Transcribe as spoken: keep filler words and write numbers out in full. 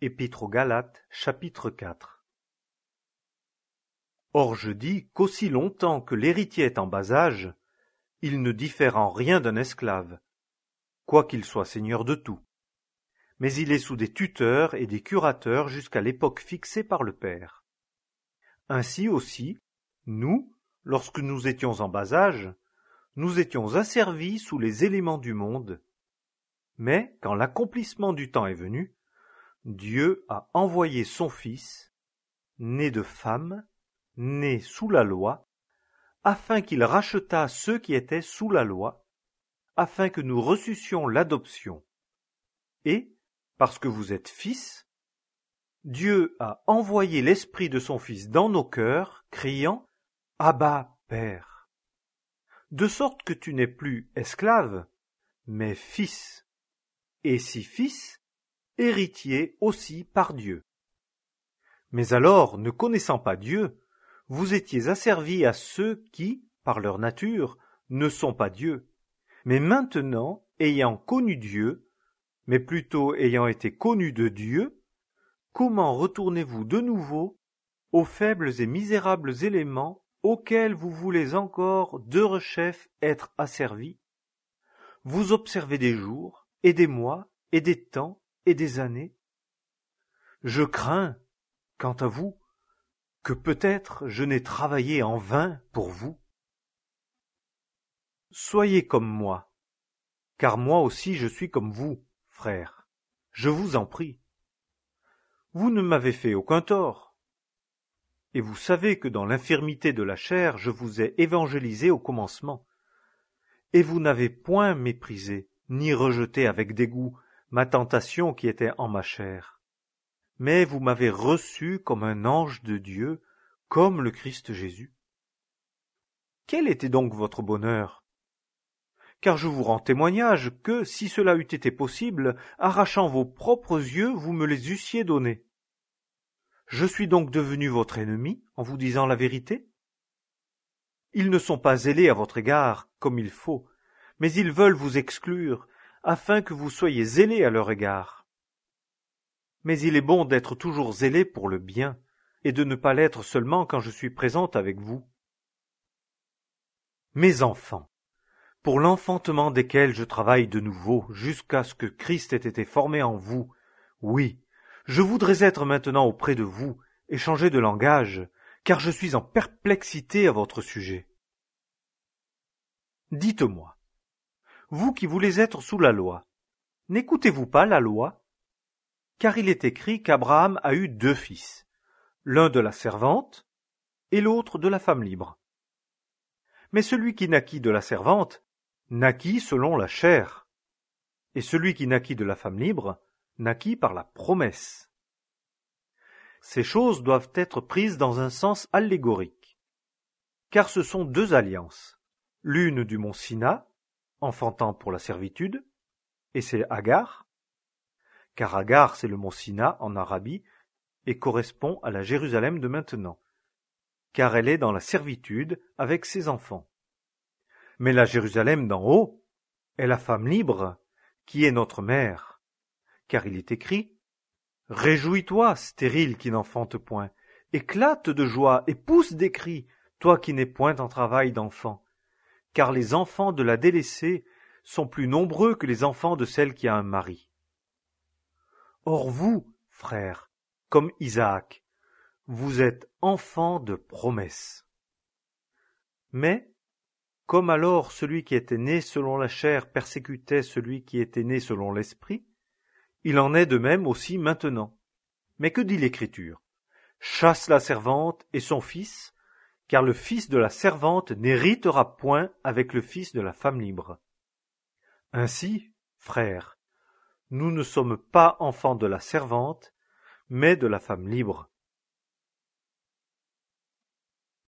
Épître aux Galates, chapitre quatre. Or je dis qu'aussi longtemps que l'héritier est en bas âge, il ne diffère en rien d'un esclave, quoiqu'il soit seigneur de tout. Mais il est sous des tuteurs et des curateurs jusqu'à l'époque fixée par le Père. Ainsi aussi, nous, lorsque nous étions en bas âge, nous étions asservis sous les éléments du monde. Mais quand l'accomplissement du temps est venu, Dieu a envoyé son Fils, né de femme, né sous la loi, afin qu'il rachetât ceux qui étaient sous la loi, afin que nous reçussions l'adoption. Et, parce que vous êtes fils, Dieu a envoyé l'Esprit de son Fils dans nos cœurs, criant « Abba, Père !» De sorte que tu n'es plus esclave, mais fils, et si fils, héritier aussi par Dieu. Mais alors, ne connaissant pas Dieu, vous étiez asservis à ceux qui, par leur nature, ne sont pas Dieu. Mais maintenant, ayant connu Dieu, mais plutôt ayant été connus de Dieu, comment retournez-vous de nouveau aux faibles et misérables éléments auxquels vous voulez encore, derechef, être asservis? Vous observez des jours, et des mois, et des temps, et des années. Je crains, quant à vous, que peut-être je n'ai travaillé en vain pour vous. Soyez comme moi, car moi aussi je suis comme vous, frères, je vous en prie. Vous ne m'avez fait aucun tort, et vous savez que dans l'infirmité de la chair je vous ai évangélisé au commencement, et vous n'avez point méprisé, ni rejeté avec dégoût ma tentation qui était en ma chair. Mais vous m'avez reçu comme un ange de Dieu, comme le Christ Jésus. Quel était donc votre bonheur? Car je vous rends témoignage que, si cela eût été possible, arrachant vos propres yeux, vous me les eussiez donnés. Je suis donc devenu votre ennemi en vous disant la vérité? Ils ne sont pas zélés à votre égard, comme il faut, mais ils veulent vous exclure, afin que vous soyez zélés à leur égard. Mais il est bon d'être toujours zélé pour le bien, et de ne pas l'être seulement quand je suis présente avec vous. Mes enfants, pour l'enfantement desquels je travaille de nouveau, jusqu'à ce que Christ ait été formé en vous, oui, je voudrais être maintenant auprès de vous, et changer de langage, car je suis en perplexité à votre sujet. Dites-moi, vous qui voulez être sous la loi, n'écoutez-vous pas la loi? Car il est écrit qu'Abraham a eu deux fils, l'un de la servante et l'autre de la femme libre. Mais celui qui naquit de la servante naquit selon la chair, et celui qui naquit de la femme libre naquit par la promesse. Ces choses doivent être prises dans un sens allégorique, car ce sont deux alliances, l'une du mont Sina, enfantant pour la servitude, et c'est Agar, car Agar c'est le mont Sina en Arabie, et correspond à la Jérusalem de maintenant, car elle est dans la servitude avec ses enfants. Mais la Jérusalem d'en haut est la femme libre, qui est notre mère, car il est écrit « Réjouis-toi, stérile qui n'enfante point, éclate de joie et pousse des cris, toi qui n'es point en travail d'enfant, car les enfants de la délaissée sont plus nombreux que les enfants de celle qui a un mari. » Or vous, frères, comme Isaac, vous êtes enfants de promesse. Mais, comme alors celui qui était né selon la chair persécutait celui qui était né selon l'esprit, il en est de même aussi maintenant. Mais que dit l'Écriture? Chasse la servante et son fils, car le fils de la servante n'héritera point avec le fils de la femme libre. Ainsi, frères, nous ne sommes pas enfants de la servante, mais de la femme libre.